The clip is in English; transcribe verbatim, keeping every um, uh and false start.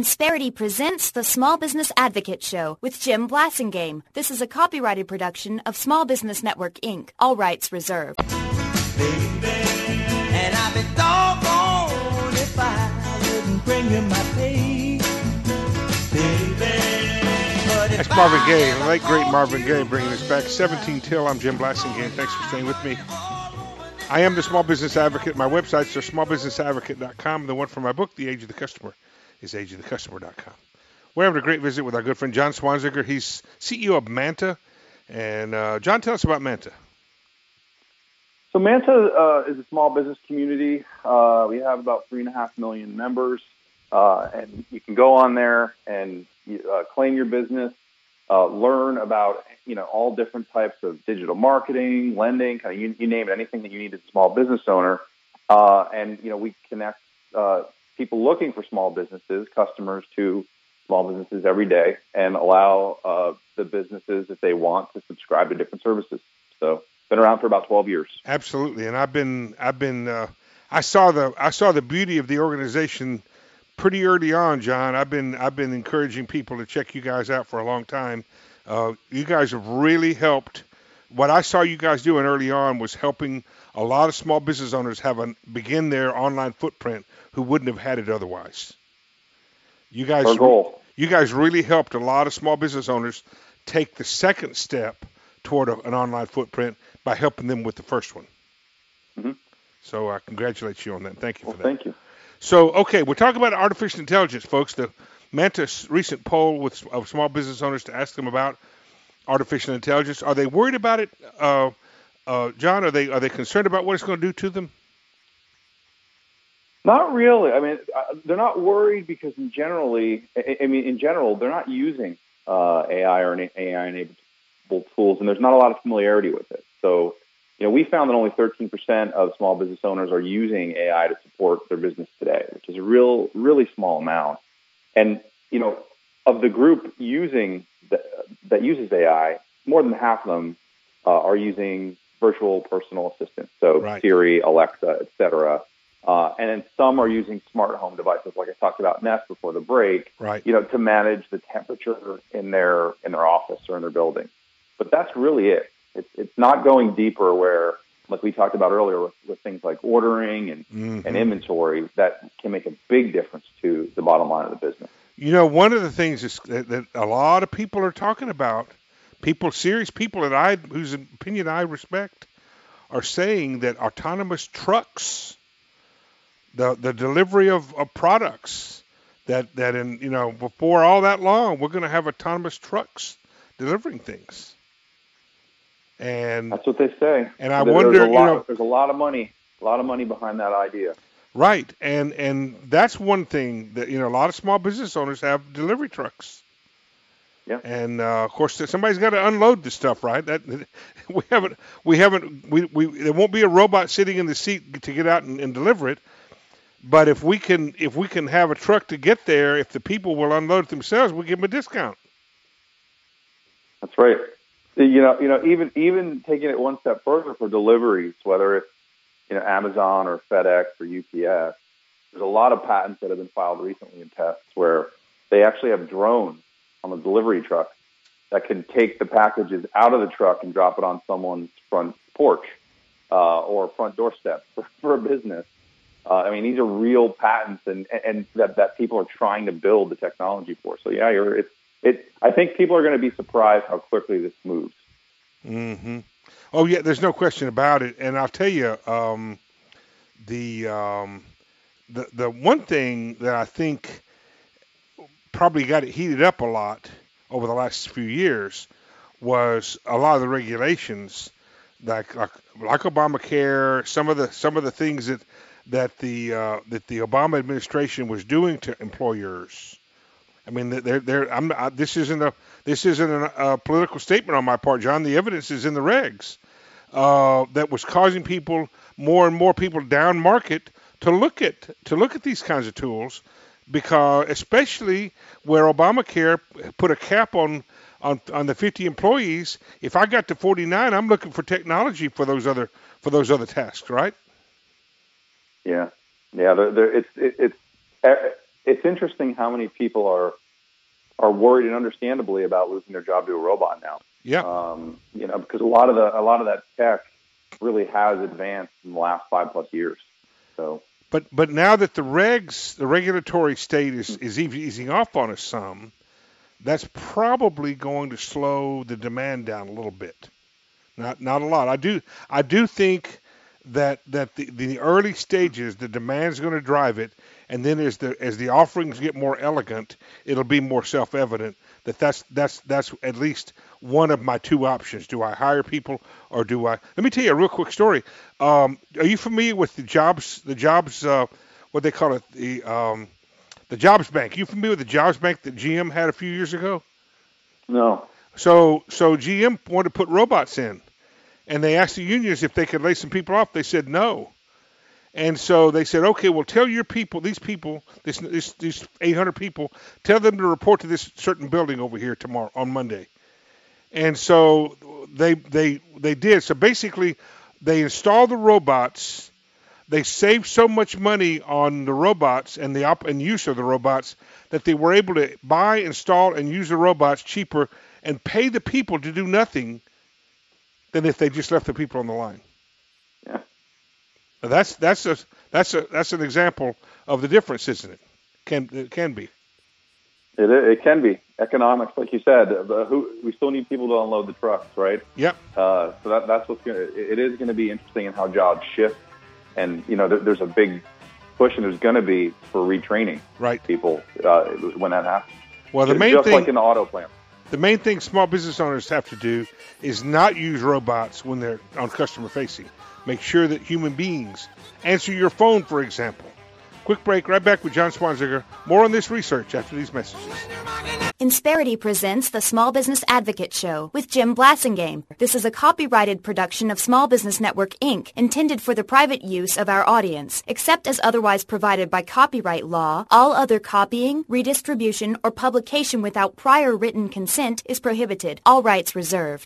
Insperity presents the Small Business Advocate Show with Jim Blasingame. This is a copyrighted production of Small Business Network, Incorporated. All rights reserved. Baby, and I'd be doggone if I wouldn't bring you my pay. Baby, That's Marvin Gaye, the late great Marvin Gaye, bringing us back. seventeen till, I'm Jim Blasingame. Thanks for staying with me. I am the Small Business Advocate. My websites are small business advocate dot com. The one for my book, The Age of the Customer, is age of the customer dot com. We're having a great visit with our good friend John Swanziger. He's C E O of Manta. And uh, John, tell us about Manta. So Manta uh, is a small business community. Uh, we have about three and a half million members, uh, and you can go on there and uh, claim your business, uh, learn about you know all different types of digital marketing, lending, kind of you, you name it, anything that you need as a small business owner. Uh, and you know we connect uh, people looking for small businesses, customers to small businesses every day, and allow uh, the businesses, if they want, to subscribe to different services. So, been around for about twelve years. Absolutely, and I've been, I've been, uh, I saw the, I saw the beauty of the organization pretty early on, John. I've been, I've been encouraging people to check you guys out for a long time. Uh, you guys have really helped. What I saw you guys doing early on was helping a lot of small business owners have a begin their online footprint who wouldn't have had it otherwise. You guys, Our goal. You guys really helped a lot of small business owners take the second step toward a, an online footprint by helping them with the first one. Mm-hmm. So I congratulate you on that. Thank you well, for that. Thank you. So, okay, we're talking about artificial intelligence, folks. The Manta's recent poll with of small business owners to ask them about artificial intelligence. Are they worried about it, uh, uh, John? Are they are they concerned about what it's going to do to them? Not really. I mean, they're not worried because, in generally, I mean, in general, they're not using uh, A I or A I-enabled tools, and there's not a lot of familiarity with it. So, you know, we found that only thirteen percent of small business owners are using A I to support their business today, which is a real, really small amount. And, you know, of the group using the, that uses A I, more than half of them uh, are using virtual personal assistants, so right. Siri, Alexa, et cetera. Uh, and then some are using smart home devices, like I talked about Nest before the break, right. you know, to manage the temperature in their in their office or in their building. But that's really it. It's it's not going deeper where, like we talked about earlier, with, with things like ordering and, mm-hmm. and inventory, that can make a big difference to the bottom line of the business. You know, one of the things is that, that a lot of people are talking about, people, serious people that I, whose opinion I respect, are saying that autonomous trucks, the the delivery of, of products, that, that in, you know, before all that long, we're going to have autonomous trucks delivering things. And that's what they say. And I there, wonder, there's a lot, you know, there's a lot of money, a lot of money behind that idea. Right. And, and that's one thing that, you know, a lot of small business owners have delivery trucks. Yeah. And uh, of course, somebody's got to unload the stuff, right? That we haven't, we haven't, we, we, there won't be a robot sitting in the seat to get out and, and deliver it. But if we can, if we can have a truck to get there, if the people will unload it themselves, we give them a discount. That's right. You know, you know, even even taking it one step further for deliveries, whether it's you know Amazon or FedEx or U P S, there's a lot of patents that have been filed recently in tests where they actually have drones on the delivery truck that can take the packages out of the truck and drop it on someone's front porch uh, or front doorstep for, for a business. Uh, I mean, these are real patents, and and that, that people are trying to build the technology for. So yeah, you're it's it. I think people are going to be surprised how quickly this moves. Mm-hmm. Oh yeah, there's no question about it. And I'll tell you, um, the um, the the one thing that I think probably got it heated up a lot over the last few years was a lot of the regulations, like like, like Obamacare, some of the some of the things that. that the uh, that the Obama administration was doing to employers. I mean, they're, they're, I'm, I, this isn't a this isn't a, a political statement on my part, John. The evidence is in the regs uh, that was causing people, more and more people down market, to look at to look at these kinds of tools, because especially where Obamacare put a cap on on on the fifty employees. If I got to forty-nine, I'm looking for technology for those other for those other tasks, right? Yeah, yeah. They're, they're, it's it, it's it's interesting how many people are are worried, and understandably, about losing their job to a robot now. Yeah. Um, you know, because a lot of the a lot of that tech really has advanced in the last five plus years. So. But but now that the regs, the regulatory state is, is easing off on us some, that's probably going to slow the demand down a little bit. Not not a lot. I do I do think that that the, the early stages, the demand is going to drive it, and then as the as the offerings get more elegant, it'll be more self-evident that that's that's that's at least one of my two options. Do I hire people, or do I? Let me tell you a real quick story. Um, are you familiar with the jobs the jobs uh, what they call it the um, the jobs bank? You familiar with the jobs bank that G M had a few years ago? No. So so G M wanted to put robots in, and they asked the unions if they could lay some people off. They said no. And so they said, okay, well, tell your people, these people, this, this, these eight hundred people, tell them to report to this certain building over here tomorrow, on Monday. And so they they they did. So basically, they installed the robots. They saved so much money on the robots and the op- and use of the robots that they were able to buy, install, and use the robots cheaper and pay the people to do nothing than if they just left the people on the line. Yeah. Now that's that's a that's a that's an example of the difference, isn't it? Can it can be. It it can be economics, like you said. But who we still need people to unload the trucks, right? Yep. Uh, so that that's what's going to. It is going to be interesting in how jobs shift, and you know there, there's a big push, and there's going to be for retraining right people uh, when that happens. Well, the main just thing, like in the auto plant. The main thing small business owners have to do is not use robots when they're on customer facing. Make sure that human beings answer your phone, for example. Quick break, right back with John Swanziger. More on this research after these messages. Insperity presents the Small Business Advocate Show with Jim Blasingame. This is a copyrighted production of Small Business Network, Incorporated, intended for the private use of our audience. Except as otherwise provided by copyright law, all other copying, redistribution, or publication without prior written consent is prohibited. All rights reserved.